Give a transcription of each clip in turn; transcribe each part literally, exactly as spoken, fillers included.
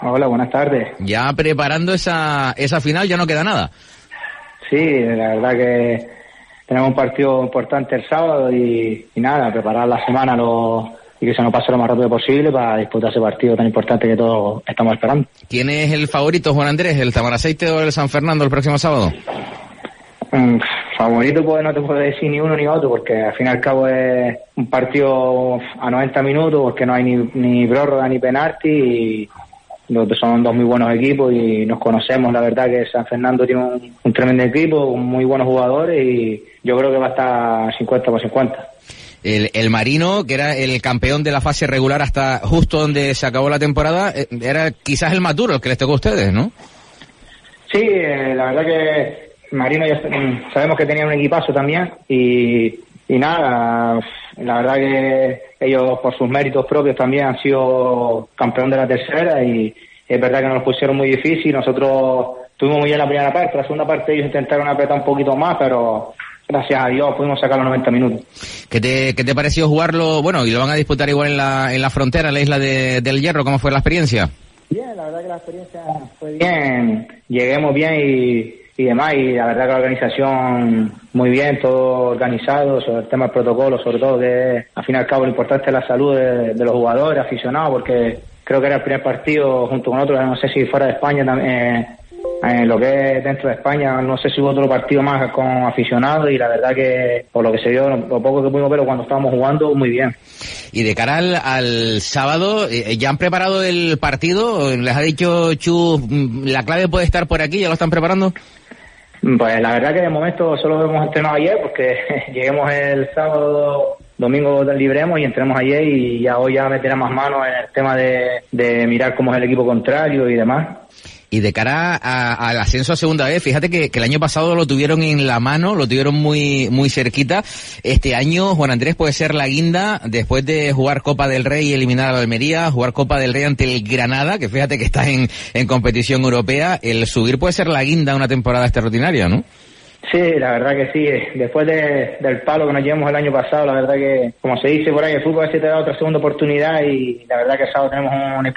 Hola, buenas tardes. Ya preparando esa esa final, ya no queda nada. Sí, la verdad que tenemos un partido importante el sábado y, y nada, preparar la semana lo, y que se nos pase lo más rápido posible para disputar ese partido tan importante que todos estamos esperando. ¿Quién es el favorito, Juan Andrés? ¿El Tamaraceite o el San Fernando el próximo sábado? Mm, favorito pues no te puedo decir ni uno ni otro, porque al fin y al cabo es un partido a noventa minutos, porque no hay ni, ni prórroga ni penalti y son dos muy buenos equipos y nos conocemos. La verdad que San Fernando tiene un, un tremendo equipo, muy buenos jugadores y yo creo que va a estar cincuenta por cincuenta. El, el Marino, que era el campeón de la fase regular hasta justo donde se acabó la temporada, era quizás el más duro, el que les tocó a ustedes, ¿no? Sí, eh, la verdad que Marino ya sabemos que tenía un equipazo también y, y nada, la verdad que ellos por sus méritos propios también han sido campeón de la tercera y es verdad que nos lo pusieron muy difícil. Nosotros estuvimos muy bien la primera parte, la segunda parte ellos intentaron apretar un poquito más, pero gracias a Dios pudimos sacar los noventa minutos. ¿Qué te, qué te pareció jugarlo? Bueno, y lo van a disputar igual en la, en la frontera, en la isla de, del Hierro. ¿Cómo fue la experiencia? Bien, la verdad que la experiencia fue bien. Lleguemos bien y, y demás, y la verdad que la organización muy bien, todo organizado, sobre el tema del protocolo, sobre todo, que al fin y al cabo lo importante es la salud de, de los jugadores, aficionados, porque creo que era el primer partido junto con otros, no sé si fuera de España también, eh, en lo que es dentro de España, no sé si hubo otro partido más con aficionados y la verdad que por lo que se dio, lo, lo poco que pudimos ver cuando estábamos jugando, muy bien. Y de cara al, al sábado, eh, ¿ya han preparado el partido? ¿Les ha dicho Chu, la clave puede estar por aquí? ¿Ya lo están preparando? Pues la verdad que de momento solo hemos entrenado ayer porque lleguemos el sábado, domingo libremos y entremos ayer y ya hoy ya meterá más manos en el tema de, de mirar cómo es el equipo contrario y demás. Y de cara a, al ascenso a segunda vez, fíjate que, que el año pasado lo tuvieron en la mano, lo tuvieron muy muy cerquita. Este año, Juan Andrés, puede ser la guinda, después de jugar Copa del Rey y eliminar a la Almería, jugar Copa del Rey ante el Granada, que fíjate que está en, en competición europea, el subir puede ser la guinda una temporada extraordinaria, ¿no? Sí, la verdad que sí. Después de, del palo que nos llevamos el año pasado, la verdad que, como se dice por ahí, el fútbol a veces te da otra segunda oportunidad y la verdad que el sábado tenemos una,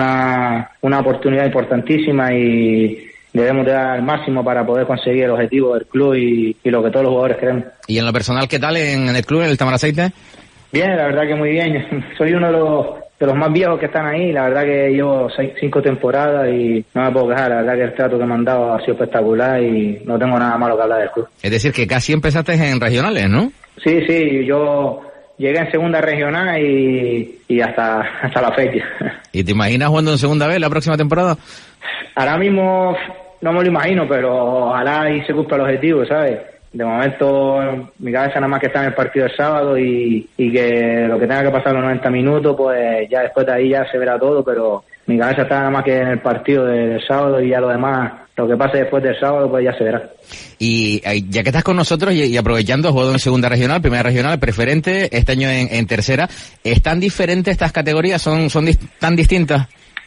una, una oportunidad importantísima y debemos de dar el máximo para poder conseguir el objetivo del club y, y lo que todos los jugadores queremos. ¿Y en lo personal qué tal en, en el club, en el Tamaraceite? Bien, la verdad que muy bien. Soy uno de los de los más viejos que están ahí, la verdad que llevo seis, cinco temporadas y no me puedo quejar, la verdad que el trato que me han dado ha sido espectacular y no tengo nada malo que hablar del club. Es decir, que casi empezaste en regionales, ¿no? Sí, sí, yo llegué en segunda regional y, y hasta, hasta la fecha. ¿Y te imaginas jugando en segunda vez la próxima temporada? Ahora mismo no me lo imagino, pero ojalá y se cumpla el objetivo, ¿sabes? De momento, mi cabeza nada más que está en el partido del sábado y, y que lo que tenga que pasar los noventa minutos, pues ya después de ahí ya se verá todo, pero mi cabeza está nada más que en el partido del sábado y ya lo demás, lo que pase después del sábado, pues ya se verá. Y ya que estás con nosotros y, y aprovechando, has jugado en segunda regional, primera regional, preferente, este año en, en tercera, ¿están diferentes estas categorías? ¿Son, son dis- tan distintas?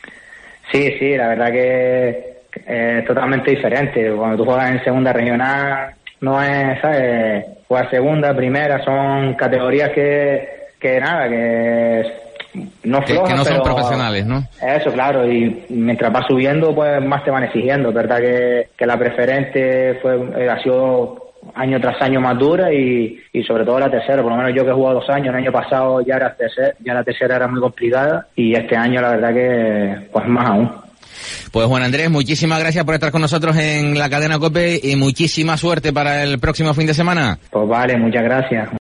Sí, sí, la verdad que es totalmente diferente. Cuando tú juegas en segunda regional, no es, ¿sabes? Jugar segunda, primera, son categorías que, que nada, que no flojas, que, que no son pero profesionales, ¿no? Eso, claro, y mientras vas subiendo, pues más te van exigiendo. Es verdad que, que la preferente fue, ha sido año tras año más dura y, y sobre todo la tercera, por lo menos yo que he jugado dos años, el año pasado ya era tercer, ya la tercera era muy complicada y este año la verdad que pues más aún. Pues Juan Andrés, muchísimas gracias por estar con nosotros en la cadena COPE y muchísima suerte para el próximo fin de semana. Pues vale, muchas gracias.